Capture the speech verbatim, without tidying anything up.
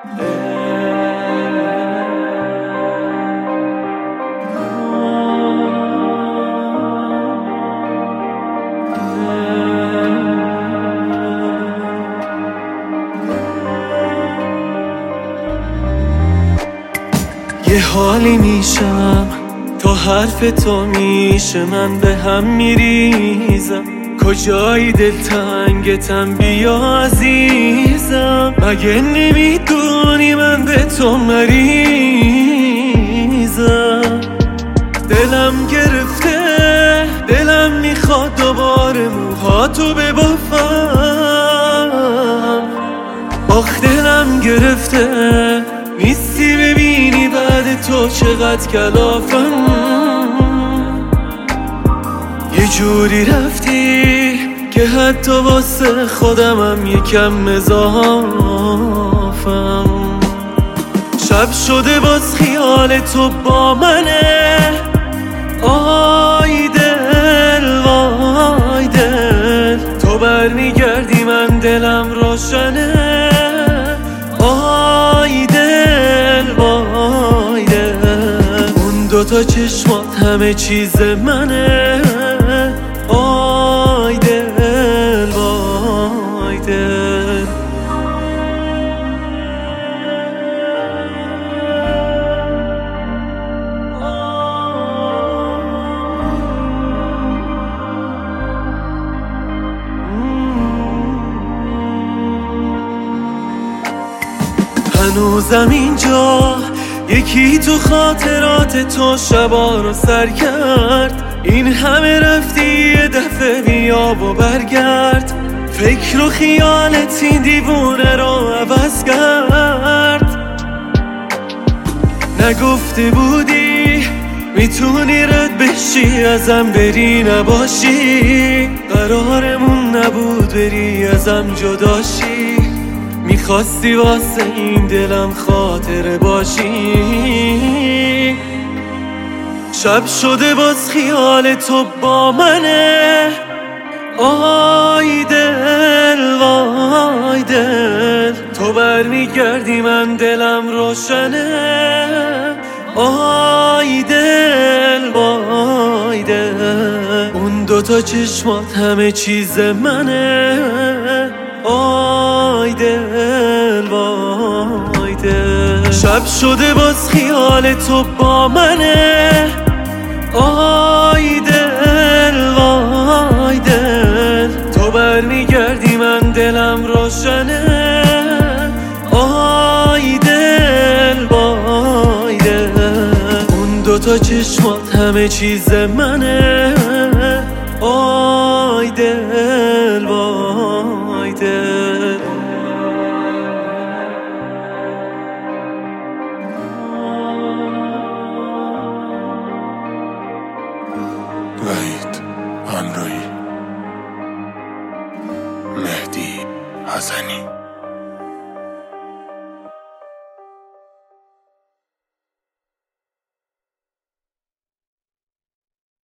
یه حالی میشم تا حرف تو میشه من به هم میریزم. کجایی دلتنگتم بیا عزیزم، مگه نمیدونی من به تو مریضم. دلم گرفته، دلم میخواد دوباره موهاتو ببافم. آخ دلم گرفته، نیستی ببینی بعد تو چقدر کلافم. یه جوری رفتی که حتی واسه خودمم یکم مضافم. شب شده باز خیال تو با منه، آی دل وای دل. تو برمیگردی من دلم روشنه، آی دل وای دل. اون دوتا چشمات همه چیز منه، آی دل وای دل. هنوزم اینجا یکی تو خاطرات تو شبا رو سر کرد. این همه رفتی یه دفعه بیا و برگرد. فکر و خیالت این دیوونه رو عوض کرد. نگفته بودی میتونی رد بشی ازم بری نباشی. قرارمون نبود بری ازم جداشی، میخواستی واسه این دلم خاطره باشی. شب شده باز خیال تو با منه، آی دل وای دل. تو برمیگردی من دلم روشنه، آی دل وای دل. اون دوتا چشمات همه چیز منه، آی دل وای دل. شب شده باز خیال تو با منه، آی دل وای دل. تو برمیگردی من دلم روشنه، آی دل وای دل. اون دوتا چشمات همه چیز منه، آی دل وای دل. وحید همراهی مهدی حسنی.